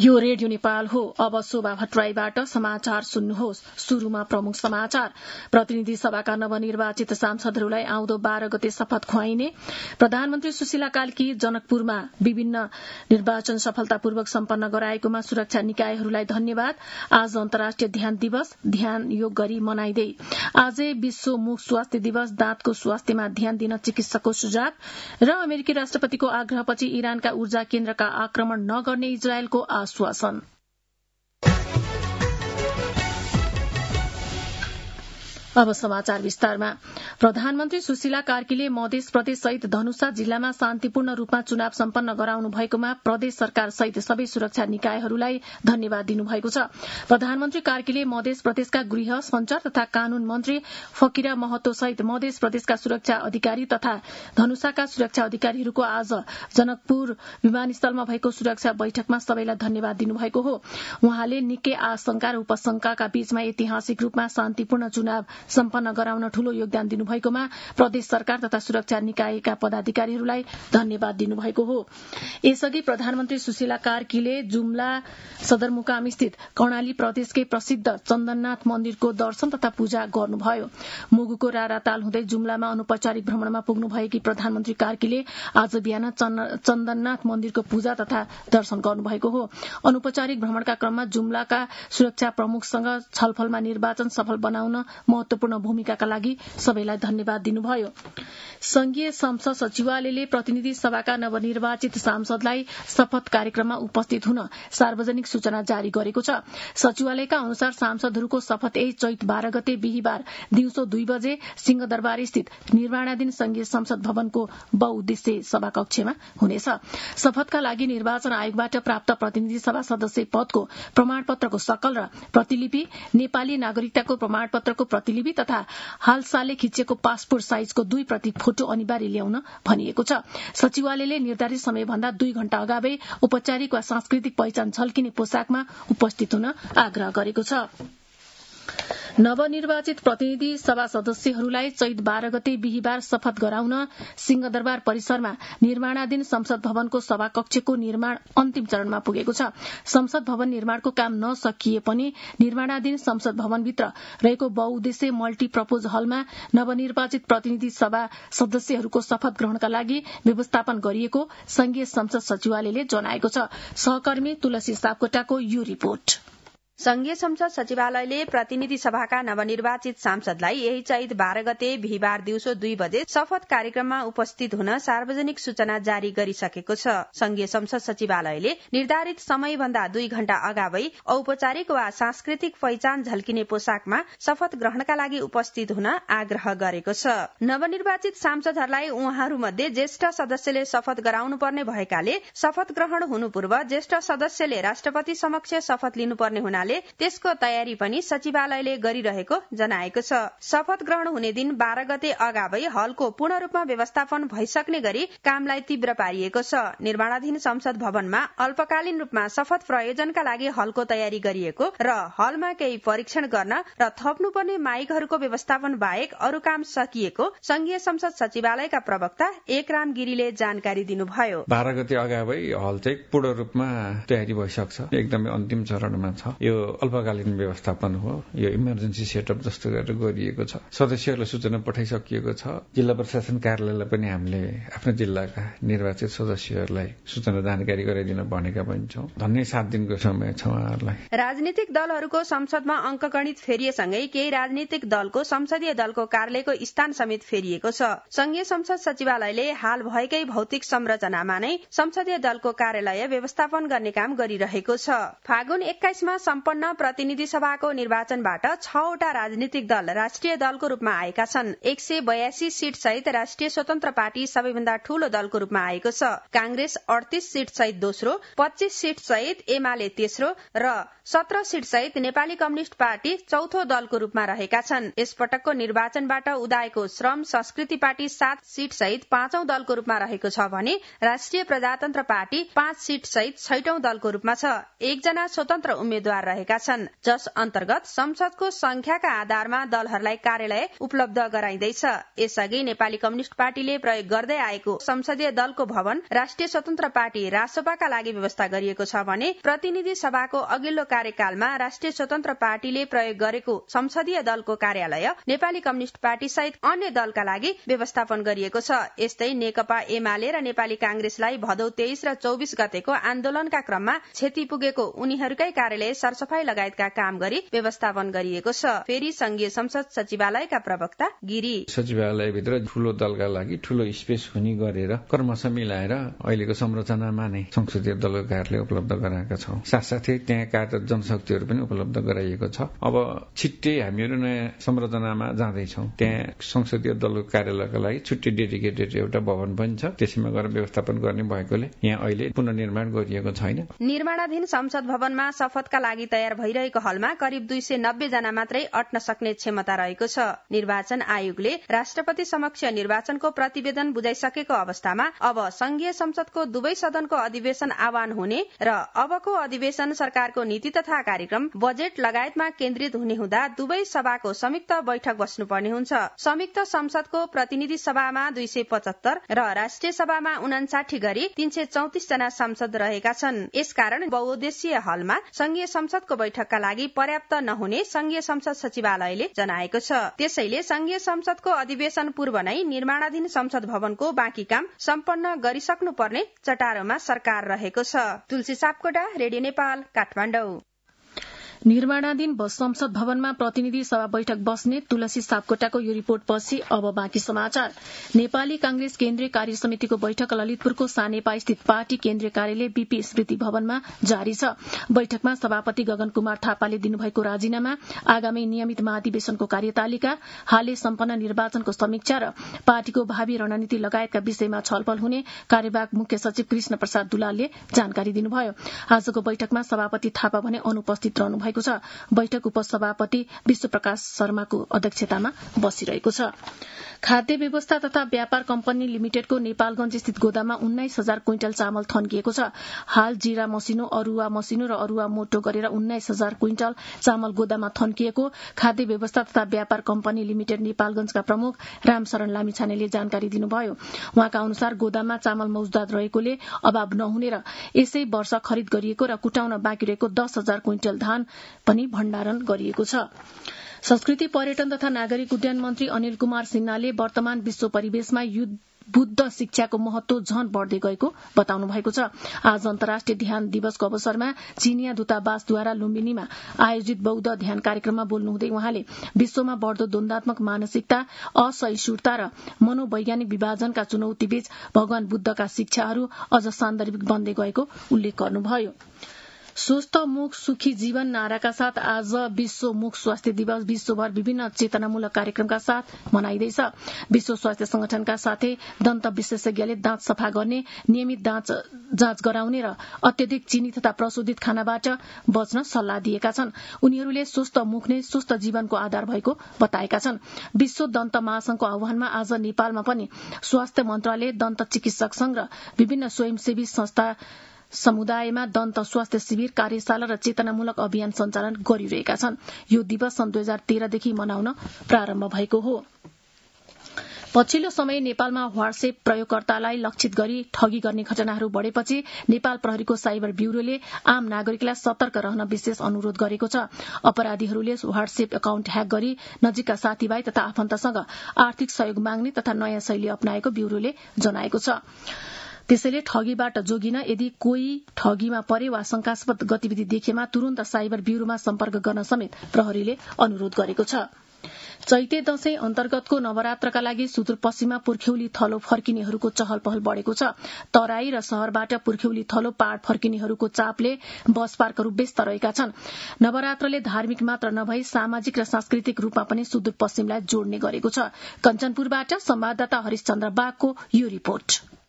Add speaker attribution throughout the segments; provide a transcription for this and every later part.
Speaker 1: यो रेडियो नेपाल हो। अब शोभा भट्टराईबाट समाचार सुन्नुहोस्। शुरूमा प्रमुख समाचार। प्रतिनिधि सभाका नवनिर्वाचित सांसदहरूलाई आउँदो 12 गते शपथ खुवाइने। प्रधानमन्त्री सुशीला कार्की जनकपुरमा विभिन्न निर्वाचन सफलतापूर्वक सम्पन्न गराएकोमा सुरक्षा निकायहरूलाई धन्यवाद। आज अन्तर्राष्ट्रिय ध्यान दिवस, ध्यान योग गरी मनाइँदै। आजै विश्व मुख स्वास्थ्य दिवस, दाँतको स्वास्थ्यमा ध्यान दिन चिकित्सकको सुझाव। र अमेरिकी राष्ट्रपतिको आग्रहपछि इरानका ऊर्जा केन्द्रका आक्रमण नगर्ने इजरायलको आश्वासन। अब समाचार विस्तारमा। प्रधानमन्त्री सुशीला कार्कीले मधेस प्रदेश सहित धनुषा जिल्लामा शान्तिपूर्ण रूपमा चुनाव सम्पन्न गराउनु भएकोमा प्रदेश सरकार सहित सबै सुरक्षा निकायहरूलाई धन्यवाद दिनुभएको छ। प्रधानमन्त्री कार्कीले मधेस प्रदेशका गृह, संचार तथा कानून मन्त्री फकिरा महतो सहित मधेस प्रदेशका सुरक्षा अधिकारी तथा धनुषाका सुरक्षा अधिकारीहरूको आज जनकपुर विमानस्थलमा भएको सुरक्षा बैठकमा सबैलाई धन्यवाद दिनुभएको हो। उहाँले निकै आशंका र उपशंकाका बीचमा ऐतिहासिक रूपमा शान्तिपूर्ण चुनाव सम्पन्न गराउन ठूलो योगदान दिनुभएकोमा प्रदेश सरकार तथा सुरक्षा निकायका पदाधिकारीहरूलाई धन्यवाद दिनुभएको हो। यसअघि प्रधानमन्त्री सुशीला कार्कीले जुम्ला सदरमुकाम स्थित कर्णाली प्रदेशकै प्रसिद्ध चन्दननाथ मन्दिरको दर्शन तथा पूजा गर्नुभयो। मुगुको राराताल हुँदै जुम्लामा अनौपचारिक भ्रमणमा पुग्नु भएकी प्रधानमन्त्री कार्कीले आज बिहान चन्दननाथ मन्दिरको पूजा तथा दर्शन गर्नुभएको हो। अनौपचारिक भ्रमणका क्रममा जुम्लाका सुरक्षा प्रमुखसँग छलफलमा निर्वाचन सफल बनाउन महत्वपूर्ण भूमिकाका लागि सबैलाई धन्यवाद दिनुभयो। संघीय संसद सचिवालयले प्रतिनिधि सभाका नवनिर्वाचित सांसदलाई शपथ कार्यक्रममा उपस्थित हुन सार्वजनिक सूचना जारी गरेको छ। सचिवालयका अनुसार सांसदहरूको शपथ यही चैत 12 गते बिहीबार दिउँसो 2 बजे सिंहदरबार स्थित निर्माणाधीन संघीय संसद भवनको बहुउद्देश्य सभाकक्षमा हुनेछ। शपथका लागि निर्वाचन आयोगबाट प्राप्त प्रतिनिधि सभा सदस्य पदको प्रमाणपत्रको शकल र प्रतिलिपि, नेपाली नागरिकताको प्रमाणपत्रको प्रतिलिपि तथा हालसालै खिचिएको पासपोर्ट साइजको 2 प्रति फोटो अनिवार्य ल्याउन भनिएको छ। सचिवालयले निर्धारित समयभन्दा 2 घण्टा अगावै औपचारिक वा सांस्कृतिक पहिचान झल्किने पोसाकमा उपस्थित हुन आग्रह गरेको छ। नवनिर्वाचित प्रतिनिधि सभा सदस्यहरूलाई चैत 12 गते बिहीबार शपथ गराउन सिंहदरबार परिसरमा निर्माणाधीन संसद भवनको सभाकक्षको निर्माण अन्तिम चरणमा पुगेको छ। संसद भवन निर्माणको काम नसकिए पनि निर्माणाधीन संसद भवनभित्र रहेको बहुउद्देश्य मल्टीपर्पज हलमा नवनिर्वाचित प्रतिनिधि सभा सदस्यहरूको शपथ ग्रहणका लागि व्यवस्थापन गरिएको संघीय संसद सचिवालयले जनाएको छ। सहकर्मी तुलसी सापकोटाको यो रिपोर्ट।
Speaker 2: संघीय संसद सचिवालयले प्रतिनिधि सभाका नवनिर्वाचित सांसदलाई यही चैत 12 गते बिहीबार दिउँसो 2 बजे शपथ कार्यक्रममा उपस्थित हुन सार्वजनिक सूचना जारी गरिसकेको छ। संघीय संसद सचिवालयले निर्धारित समयभन्दा 2 घण्टा अगावै औपचारिक वा सांस्कृतिक पहिचान झल्किने पोसाकमा शपथ ग्रहणका लागि उपस्थित हुन आग्रह गरेको छ। नवनिर्वाचित सांसदहरूलाई उहाँहरूमध्ये ज्येष्ठ सदस्यले शपथ गराउनु पर्ने भएकाले शपथ ग्रहण हुनु पूर्व ज्येष्ठ सदस्यले राष्ट्रपति समक्ष शपथ लिनुपर्ने हुनाले त्यसको तयारी पनि सचिवालयले गरिरहेको जनाएको छ। शपथ ग्रहण हुने दिन 12 गते अगावै हलको पूर्ण रूपमा व्यवस्थापन भइसक्ने गरी कामलाई तीव्र पारिएको छ। निर्माणाधीन संसद भवनमा अल्पकालीन रूपमा शपथ प्रयोजनका लागि हलको तयारी गरिएको र हलमा केही परीक्षण गर्न र थप्नुपर्ने माइकहरूको व्यवस्थापन बाहेक अरू काम सकिएको संघीय संसद सचिवालयका प्रवक्ता एकराम गिरीले जानकारी दिनुभयो।
Speaker 3: 12 गते अगावै हल चाहिँ पूर्ण रूपमा तयारी भइसक्छ, एकदमै अन्तिम चरणमा छ। यो अल्पकालीन व्यवस्थापन हो, यो इमर्जेन्सी सेटअप जस्तो गरेर गरिएको छ। सदस्यहरूलाई सूचना पठाइसकिएको छ। जिल्ला प्रशासन कार्यालयलाई पनि हामीले आफ्नो जिल्लाका निर्वाचित सदस्यहरूलाई सूचना जानकारी गराइदिन भनेका पनि छौं। धन्य 7 दिनको समय छ उहाँहरूलाई।
Speaker 2: राजनीतिक दलहरूको संसदमा अंकगणित फेरिएसँगै केही राजनीतिक दलको संसदीय दलको कार्यालयको स्थान समेत फेरिएको छ। संघीय संसद सचिवालयले हाल भएकै भौतिक संरचनामा नै संसदीय दलको कार्यालय व्यवस्थापन गर्ने काम गरिरहेको छ। फागुन 21 मा सम्पन्न प्रतिनिधि सभाको निर्वाचनबाट 6 वटा राजनीतिक दल राष्ट्रिय दलको रूपमा आएका छन्। 182 सीट सहित राष्ट्रिय स्वतन्त्र पार्टी सबैभन्दा ठूलो दलको रूपमा आएको छ। कांग्रेस 38 सीट सहित दोस्रो, 25 सीट सहित एमाले तेस्रो र 17 सीट सहित नेपाली कम्युनिष्ट पार्टी चौथो दलको रूपमा रहेका छन्। यसपटकको निर्वाचनबाट उदाएको श्रम संस्कृति पार्टी 7 सीट सहित 5औं दलको रूपमा रहेको छ भने राष्ट्रिय प्रजातन्त्र पार्टी 5 सीट सहित 6औं दलको रूपमा छ। एकजना स्वतन्त्र उम्मेद्वार रहेका छन्, जस अन्तर्गत संसदको संख्याका आधारमा दलहरूलाई कार्यालय उपलब्ध गराइँदैछ। यसअघि नेपाली कम्युनिष्ट पार्टीले प्रयोग गर्दै आएको संसदीय दलको भवन राष्ट्रिय स्वतन्त्र पार्टी रासपाका लागि व्यवस्था गरिएको छ भने प्रतिनिधि सभाको अघिल्लो कार्यकालमा राष्ट्रिय स्वतन्त्र पार्टीले प्रयोग गरेको संसदीय दलको कार्यालय नेपाली कम्युनिष्ट पार्टी सहित अन्य दलका लागि व्यवस्थापन गरिएको छ। यस्तै नेकपा एमाले र नेपाली कांग्रेसलाई भदौ 23 र 24 गतेको आन्दोलनका क्रममा क्षति पुगेको उनीहरूकै कार्यालय सरसफाई लगायतका काम गरी व्यवस्थापन गरिएको छ। फेरि संघीय संसद सचिवालयका प्रवक्ता गिरी,
Speaker 3: सचिवालयभित्र ठूलो दलका लागि ठूलो स्पेस हुने गरेर क्रमशः मिलाएर अहिलेको संरचनामा नै संसदीय दलको कार्यालय उपलब्ध गराएका छौं। साथसाथै त्यहाँ कार्यरत जनशक्तिहरू पनि उपलब्ध गराइएको छ। अब छिट्टै हामीहरू नयाँ संरचनामा जाँदैछौं। त्यहाँ संसदीय दलको कार्यालयका लागि छुट्टै डेडिकेटेड एउटा भवन पनि छ। त्यसैमा गएर व्यवस्थापन गर्ने भएकोले यहाँ अहिले पुनर्निर्माण गरिएको छैन।
Speaker 2: निर्माणाधीन संसद भवनमा शपथका लागि तयार भइरहेको हलमा करिब 290 जना मात्रै अट्न सक्ने क्षमता रहेको छ। निर्वाचन आयोगले राष्ट्रपति समक्ष निर्वाचनको प्रतिवेदन बुझाइसकेको अवस्थामा अब संघीय संसदको दुवै सदनको अधिवेशन आह्वान हुने र अबको अधिवेशन सरकारको नीति तथा कार्यक्रम, बजेट लगायतमा केन्द्रित हुने हुँदा दुवै सभाको संयुक्त बैठक बस्नुपर्ने हुन्छ। संयुक्त संसदको प्रतिनिधि सभामा 275 र राष्ट्रिय सभामा 59 गरी 334 जना सांसद रहेका छन्। यसकारण बहुउद्देश्यीय हलमा संघीय संसदको बैठकका लागि पर्याप्त नहुने संघीय संसद सचिवालयले जनाएको छ। त्यसैले संघीय संसदको अधिवेशन पूर्व नै निर्माणाधीन संसद भवनको बाँकी काम सम्पन्न गरिसक्नुपर्ने चटारोमा सरकार रहेको छ। तुलसी सापकोटा, रेडियो नेपाल, काठमाडौँ।
Speaker 1: निर्माणाधीन संसद भवनमा प्रतिनिधि सभा बैठक बस्ने तुलसी सापकोटाको यो रिपोर्ट पछि अब बाँकी समाचार। नेपाली कांग्रेस केन्द्रीय कार्य समितिको बैठक ललितपुरको सानेपा स्थित पार्टी केन्द्रीय कार्यालय बीपी स्मृति भवनमा जारी छ। बैठकमा सभापति गगन कुमार थापाले दिनुभएको राजीनामा, आगामी नियमित महाधिवेशनको कार्यतालिका, हालै सम्पन्न निर्वाचनको समीक्षा र पार्टीको भावी रणनीति लगायतका विषयमा छलफल हुने कार्यवाहक मुख्य सचिव कृष्ण प्रसाद दुलालले जानकारी दिनुभयो। आजको बैठकमा सभापति थापा भने अनुपस्थित रहनु छ। बैठक उपसभापति विश्वप्रकाश शर्माको अध्यक्षतामा बसिरहेको छ। खाद्य व्यवस्था तथा व्यापार कम्पनी लिमिटेडको नेपालगंज स्थित गोदाममा 19,000 क्विन्टल चामल थन्किएको छ। हाल जीरा मसिनो, अरूवा मसिनो र अरूवा मोटो गरेर 19,000 क्विन्टल चामल गोदाममा थन्किएको खाद्य व्यवस्था तथा व्यापार कम्पनी लिमिटेड नेपालगंजका प्रमुख रामशरण लामिछानेले जानकारी दिनुभयो। उहाँका अनुसार गोदाममा चामल मौजूद रहेकोले अभाव नहुने र यसै वर्ष खरिद गरिएको र कुटाउन बाँकी रहेको 10,000 क्विन्टल धान पनि भण्डारण गरिएको छ। संस्कृति, पर्यटन तथा नागरिक उड्डयन मन्त्री अनिल कुमार सिन्हाले वर्तमान विश्व परिवेशमा बुद्ध शिक्षाको महत्व झन बढ़दै गएको बताउनु भएको छ। आज अन्तर्राष्ट्रिय ध्यान दिवसको अवसरमा चीनिया दूतावासद्वारा लुम्बिनीमा आयोजित बौद्ध ध्यान कार्यक्रममा बोल्नुहुँदै उहाँले विश्वमा बढ़दो द्वन्द्वात्मक मानसिकता, असहिष्णुता र मनोवैज्ञानिक विभाजनका चुनौतीबीच भगवान बुद्धका शिक्षाहरू अझ सान्दर्भिक बन्दै गएको उल्लेख गर्नुभयो। स्वस्थ मुख सुखी जीवन नाराका साथ आज विश्व मुख स्वास्थ्य दिवस विश्वभर विभिन्न चेतनामूलक कार्यक्रमका साथ मनाइँदैछ। विश्व स्वास्थ्य संगठनका साथै दन्त विशेषज्ञले दाँत सफा गर्ने, नियमित दाँत जाँच गराउने र अत्यधिक चिनी तथा प्रशोधित खानाबाट बच्न सल्लाह दिएका छन्। उनीहरूले स्वस्थ मुख नै स्वस्थ जीवनको आधार भएको बताएका छन्। विश्व दन्त महासंघको आह्वानमा आज नेपालमा पनि स्वास्थ्य मन्त्रालय, दन्त चिकित्सक संघ र विभिन्न स्वयंसेवी संस्था समुदायमा दन्त स्वास्थ्य शिविर, कार्यशाला र चेतनामूलक अभियान सञ्चालन गरिरहेका छन्। यो दिवस सन् 2013 देखि मनाउन प्रारम्भ भएको हो। पछिल्लो समय नेपालमा व्हाट्सएप प्रयोगकर्तालाई लक्षित गरी ठगी गर्ने घटनाहरू बढ़ेपछि नेपाल प्रहरीको साइबर ब्यूरोले आम नागरिकलाई सतर्क रहन विशेष अनुरोध गरेको छ। अपराधीहरूले व्हाट्सएप अकाउन्ट ह्याक गरी नजिकका साथीभाइ तथा आफन्तसँग आर्थिक सहयोग माग्ने तथा नयाँ शैली अपनाएको ब्यूरोले जनाएको छ। त्यसैले ठगीबाट जोगिन यदि कोही ठगीमा परे वा शंकास्पद गतिविधि देखेमा तुरन्त साइबर ब्यूरोमा सम्पर्क गर्न समेत प्रहरीले अनुरोध गरेको छ। चैते दशैं अन्तर्गतको नवरात्रका लागि सुदूरपश्चिममा पुर्ख्यौली थलो फर्किनेहरूको चहल पहल बढ़ेको छ। तराई र शहरबाट पुर्ख्यौली थलो पाड फर्किनेहरूको चापले बस पार्कहरू व्यस्त रहेका छन्। नवरात्रले धार्मिक मात्र नभई सामाजिक र सांस्कृतिक रूपमा पनि सुदूरपश्चिमलाई जोड्ने गरेको छ। कञ्चनपुरबाट संवाददाता हरिशचन्द्र बागको यो रिपोर्ट।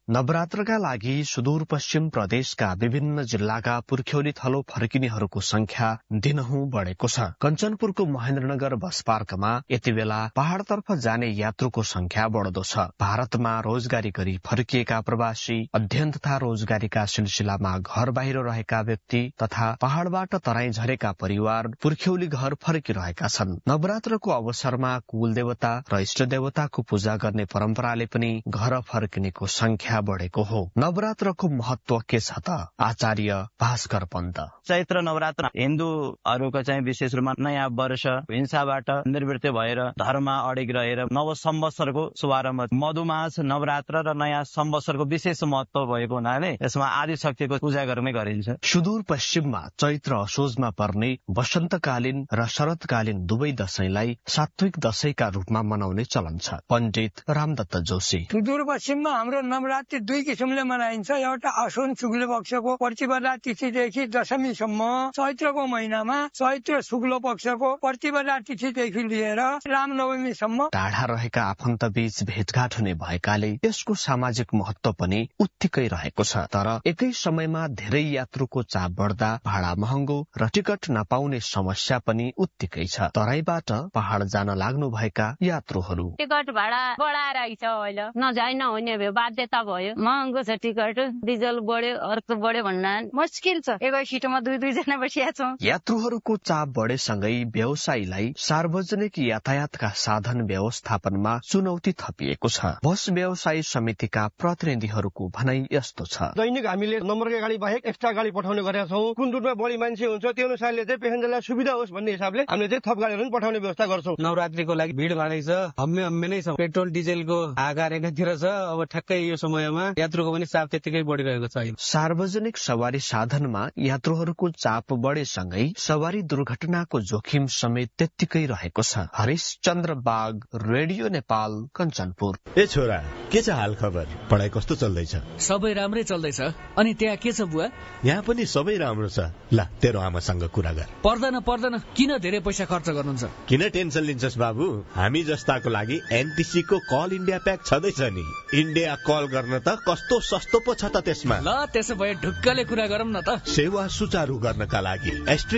Speaker 4: नवरात्रका लागि सुदूरपश्चिम प्रदेशका विभिन्न जिल्लाका पुर्ख्यौली थलो फर्किनेहरूको संख्या दिनहुँ बढेको छ। कञ्चनपुरको महेन्द्रनगर बस पार्कमा यति बेला पहाड़तर्फ जाने यात्रुको संख्या बढ्दो छ। भारतमा रोजगारी गरी फर्किएका प्रवासी, अध्ययन तथा रोजगारीका सिलसिलामा घर बाहिर रहेका व्यक्ति तथा पहाड़बाट तराई झरेका परिवार पुर्ख्यौली घर फर्किरहेका छन्। नवरात्रको अवसरमा कुल देवता र इष्ट देवताको पूजा गर्ने परम्पराले पनि घर फर्किनेको संख्या बढ़ेको हो। नवरात्रको महत्व के छ त? आचार्य भास्कर पन्त।
Speaker 5: चैत्र नवरात्र हिन्दूहरूको चाहिँ विशेष रूपमा नयाँ वर्ष, हिंसाबाट निर्वृत्त भएर धर्ममा अडिग रहेर नव संवत्सरको शुभारम्भ, मधुमास नवरात्र र नयाँ संवत्सरको विशेष महत्व भएको हुनाले यसमा आदि शक्तिको पूजा गर्ने गरिन्छ।
Speaker 4: सुदूर पश्चिममा चैत्र असोजमा पर्ने वसन्तकालीन र शरतकालीन दुवै दशैंलाई सात्विक दशैंका रूपमा मनाउने चलन छ। पण्डित रामदत्त जोशी।
Speaker 6: सुदूर पश्चिममा हाम्रो नवरात्रि दुई किसिमले मनाइन्छ। एउटा असोज शुक्ल पक्षको प्रतिपदा तिथिदेखि दशमीसम्म, चैत्रको महिनामा चैत्र शुक्ल पक्षको प्रतिपदा तिथिदेखि लिएर रामनवमीसम्म।
Speaker 4: टाढा रहेका आफन्त बीच भेटघाट हुने भएकाले यसको सामाजिक महत्व पनि उत्तिकै रहेको छ। तर एकै समयमा धेरै यात्रुको चाप बढ्दा भाडा महँगो र टिकट नपाउने समस्या पनि उत्तिकै छ। तराईबाट पहाड़ जान लाग्नु भएका यात्रुहरू
Speaker 7: टिकट भाडा बढाएर आइछ, अहिले नजाइ नहुने भयो, बाध्यता भयो, महँगो छ टिकट, डिजल बढ्यो, अर्को बढ्यो भन्दा मुस्किल छ। एकै सिटमा दुई जना बसिया छौं।
Speaker 4: यात्रुहरूको चाप बढेसँगै व्यवसायीलाई सार्वजनिक यातायातका साधन व्यवस्थापनमा चुनौती थपिएको छ। बस व्यवसायी समितिका प्रतिनिधिहरूको भनाइ यस्तो छ।
Speaker 8: दैनिक हामीले नम्बरका गाडी बाहेक एक्स्ट्रा गाडी पठाउने गरेका छौं। कुन रुटमा बढी मान्छे हुन्छ त्यो अनुसारले चाहिँ पेसेन्जरलाई सुविधा होस् भन्ने हिसाबले हामीले चाहिँ थप गाडीहरू पनि पठाउने व्यवस्था गर्छौं।
Speaker 9: नवरात्रिको लागि भिड भाडै छ, हम्मे नै छ। पेट्रोल डिजेलको आकार एकातिर छ। अब ठ्याक्कै यो समयमा यात्रुको पनि चाप त्यतिकै बढिरहेको छ।
Speaker 4: सार्वजनिक सवारी साधनमा यात्रुहरूको चाप बढेसँगै सवारी दुर्घटनाको जोखिम समेत त्यत्तिकै रहेको छ। हरिशचन्द्र बाग, रेडियो नेपाल, कञ्चनपुर।
Speaker 10: ए छोरा, के छ हाल खबर? पढाइ कस्तो चल्दैछ?
Speaker 11: सबै राम्रै चल्दैछ। अनि त्यहाँ के छ बुवा?
Speaker 10: यहाँ पनि सबै राम्रो छ। ल तेरो आमासँग कुरा गर।
Speaker 11: पर्दैन, किन धेरै पैसा खर्च गर्नुहुन्छ?
Speaker 10: किन टेन्सन लिन्छस् बाबु? हामी जस्ताको लागि एनटिसी को कल इन्डिया प्याक छँदैछ नि। इन्डिया कल गर्न त कस्तो सस्तो पो छ त त्यसमा।
Speaker 11: ल त्यसो भए ढुक्कले कुरा गरौँ न त।
Speaker 10: सेवा सुचारू गर्नका लागि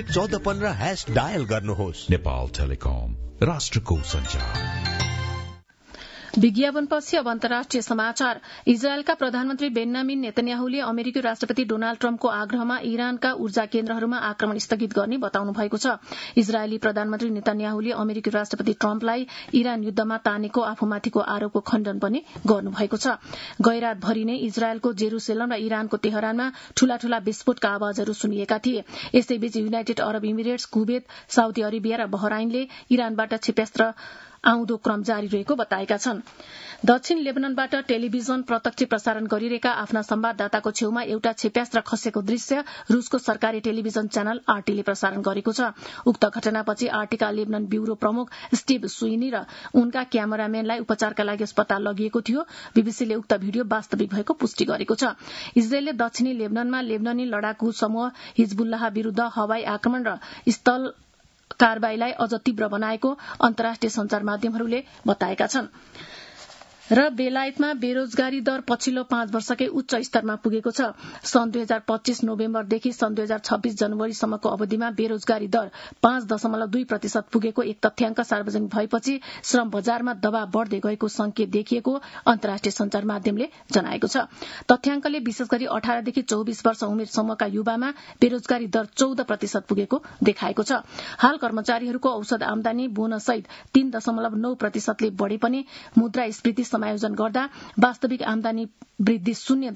Speaker 10: *1415# डायल गर्नुहोस्।
Speaker 12: नेपाल टेलिकम, राष्ट्रको सञ्चार।
Speaker 1: विज्ञापनपछि अब अन्तर्राष्ट्रिय समाचार। इजरायलका प्रधानमन्त्री बेन्यामिन नेतन्याहुले अमेरिकी राष्ट्रपति डोनाल्ड ट्रम्पको आग्रहमा इरानका ऊर्जा केन्द्रहरूमा आक्रमण स्थगित गर्ने बताउनु भएको छ। इजरायली प्रधानमन्त्री नेतन्याहुले अमेरिकी राष्ट्रपति ट्रम्पलाई इरान युद्धमा तानेको आफूमाथिको आरोपको खण्डन पनि गर्नुभएको छ। गैरातभरि नै इजरायलको जेरूसेलम र इरानको तेहरानमा ठूला विस्फोटका आवाजहरू सुनिएका थिए। यसैबीच United Arab Emirates, Kuwait, Saudi Arabia र बहराइनले इरानबाट क्षेप्यास्त्र आउँदो क्रम जारी रहेको बताएका छन्। दक्षिण लेबननबाट टेलिभिजन प्रत्यक्ष प्रसारण गरिरहेका आफ्ना संवाददाताको छेउमा एउटा क्षेप्यास्त्र खसेको दृश्य रूसको सरकारी टेलिभिजन च्यानल आरटीले प्रसारण गरेको छ। उक्त घटनापछि आरटीका लेबनन ब्यूरो प्रमुख स्टिभ सुइनी र उनका क्यामेराम्यानलाई उपचारका लागि अस्पताल लगिएको थियो। बीबीसीले उक्त भिडियो वास्तविक भएको पुष्टि गरेको छ। इजरायलले दक्षिणी लेबननमा लेबननी लडाकु समूह हिजबुल्लाह विरूद्ध हवाई आक्रमण र स्थल कारबाहीलाई अझ तीव्र बनाएको अन्तर्राष्ट्रिय संचार माध्यमहरूले बताएका छन्। र बेलायतमा बेरोजगारी दर पछिल्लो 5 वर्षकै उच्च स्तरमा पुगेको छ। सन् 2025 नोभेम्बरदेखि सन् 2026 जनवरीसम्मको अवधिमा बेरोजगारी दर 5.2% पुगेको एक तथ्याङ्क सार्वजनिक भएपछि श्रम बजारमा दबाव बढ्दै गएको संकेत देखिएको अन्तर्राष्ट्रिय संचार माध्यमले जनाएको छ। तथ्याङ्कले विशेष गरी 18 देखि 24 वर्ष उमेर समूहका युवामा बेरोजगारी दर 14% पुगेको देखाएको छ। हाल कर्मचारीहरूको औसत आमदानी बोनससहित 3.9% ले बढे पनि मुद्रास्फीति समायोजन गर्दा वास्तविक आमदानी वृद्धि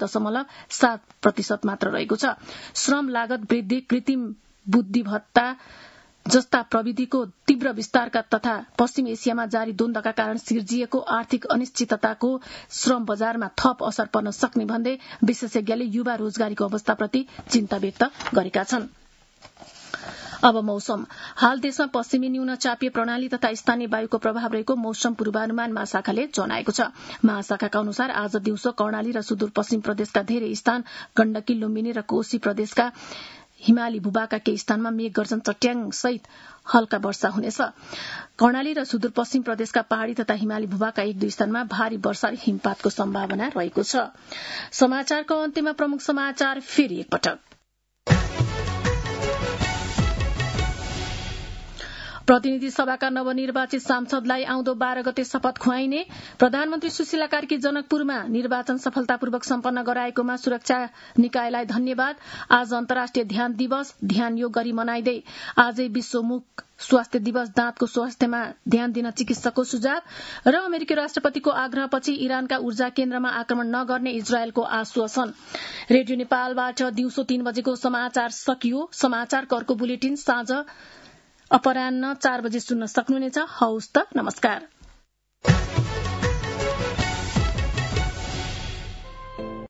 Speaker 1: 0.7% मात्र रहेको छ। श्रम लागत वृद्धि, कृत्रिम बुद्धिमत्ता जस्ता प्रविधिको तीव्र विस्तारका तथा पश्चिम एसियामा जारी द्वन्द्वका कारण सिर्जिएको आर्थिक अनिश्चितताको श्रम बजारमा थप असर पर्न सक्ने भन्दै विशेषज्ञले युवा रोजगारीको अवस्थाप्रति चिन्ता व्यक्त गरेका छन्। अब मौसम। हाल देशमा पश्चिमी न्यून चापीय प्रणाली तथा स्थानीय वायुको प्रभाव रहेको मौसम पूर्वानुमान महाशाखाले जनाएको छ। महाशाखाका अनुसार आज दिउँसो कर्णाली र सुदूरपश्चिम प्रदेशका धेरै स्थान, गण्डकी, लुम्बिनी र कोशी प्रदेशका हिमाली भूभागका केही स्थानमा मेघ गर्जन चट्याङ सहित हल्का वर्षा हुनेछ। कर्णाली र सुदूरपश्चिम प्रदेशका पहाड़ी तथा हिमाली भूभागका 1-2 स्थानमा भारी वर्षा र हिमपातको सम्भावना रहेको छ। समाचारको अन्त्यमा प्रमुख समाचार फेरि एकपटक। प्रतिनिधि सभाका नवनिर्वाचित सांसदलाई आउँदो 12 गते शपथ खुवाइने। प्रधानमन्त्री सुशीला कार्की जनकपुरमा निर्वाचन सफलतापूर्वक सम्पन्न गराएकोमा सुरक्षा निकायलाई धन्यवाद। आज अन्तर्राष्ट्रिय ध्यान दिवस, ध्यान योग गरी मनाइँदै आजै विश्व मुख स्वास्थ्य दिवस, दाँतको स्वास्थ्यमा ध्यान दिन चिकित्सकको सुझाव। र अमेरिकी राष्ट्रपतिको आग्रहपछि इरानका ऊर्जा केन्द्रमा आक्रमण नगर्ने इजरायलको आश्वासन। रेडियो नेपालबाट दिउँसो 3 बजेको समाचार सकियो। समाचारको अर्को बुलेटिन साँझ अपराह्न 4 बजे सुन्न सक्नुहुनेछ। हौस् त, नमस्कार।